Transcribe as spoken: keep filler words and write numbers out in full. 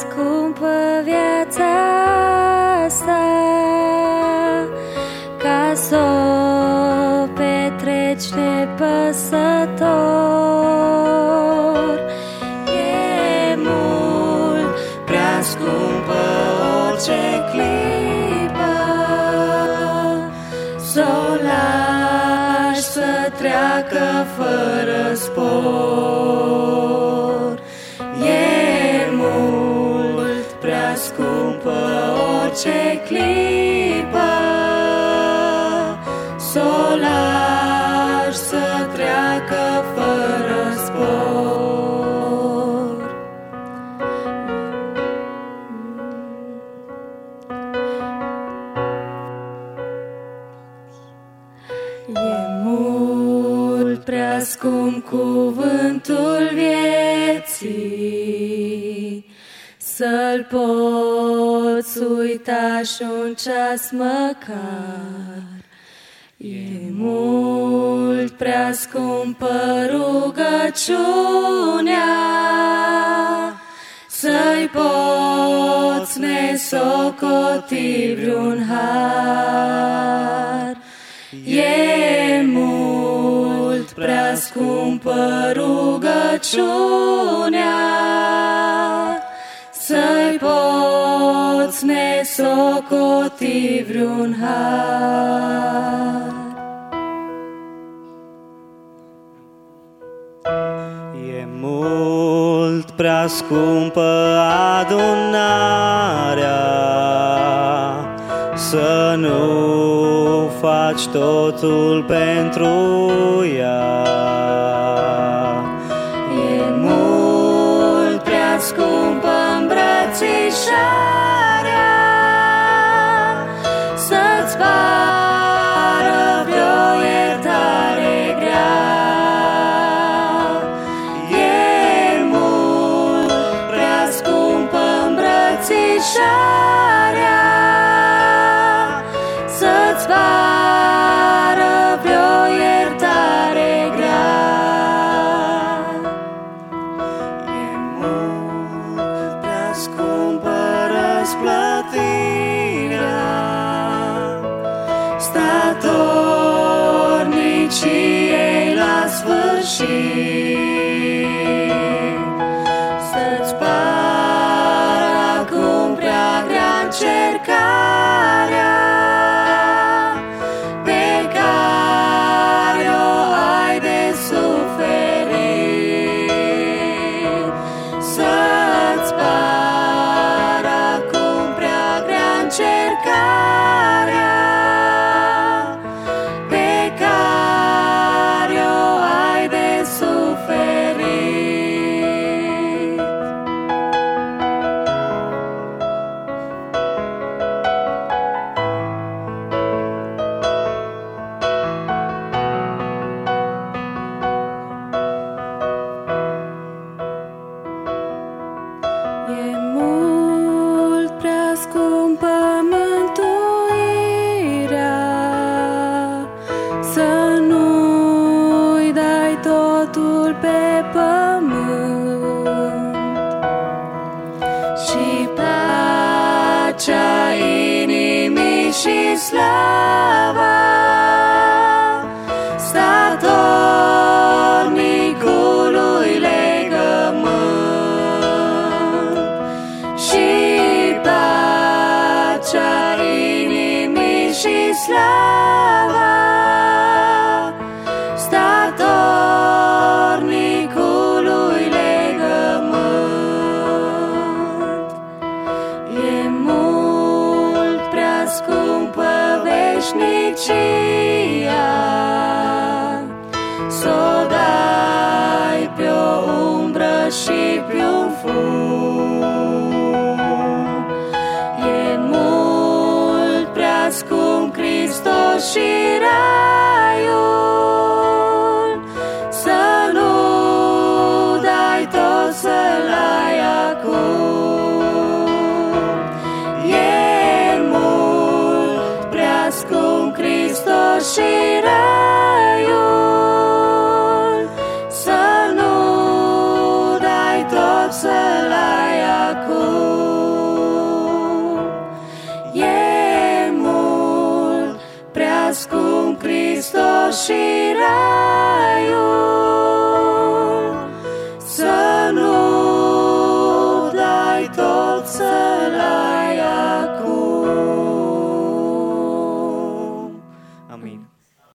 scumpă viața asta, ca s-o petreci nepăsător. E mult prea scumpă orice clipă, s-o lași să treacă fără spor. E mult prea scumpă orice clipă, s-o lași să treacă fără spor. E mult prea scump cuvântul vieții, să-l poți uita și un ceas măcar. E mult prea scumpă rugăciunea, să-i poți nesocoti vreun har. E mult prea scumpă rugăciunea, să-i poți nesocoti vreun har. E mult prea scumpă adunarea, să nu faci totul pentru ea. E mult prea scumpă îmbrățișarea, să-ți pară vreo iertare grea. E mult prea scumpă îmbrățișarea, să-ți pară vreo iertare grea. E mult prea scumpă răsplătirea statorniciei la sfârșit, să-ți pară acum prea grea încercarea pe care o ai de suferit. Să-ți pară acum prea grea încercarea pe care o ai de suferit. E mult prea scumpă mântuirea, să nu-i dai totul pe pământ. Și pacea inimii și slava statornicului legământ. Și pacea inimii și slava statornicului legământ. E mult prea scumpă veșnicia, s-o dai pe o umbră și pe un fum. E mult prea scump Hristos și raiul, să nu dai tot să-l ai acum. E mult prea scump Hristos și raiul, să nu dai tot să-l ai acum. scump Hristos și rai.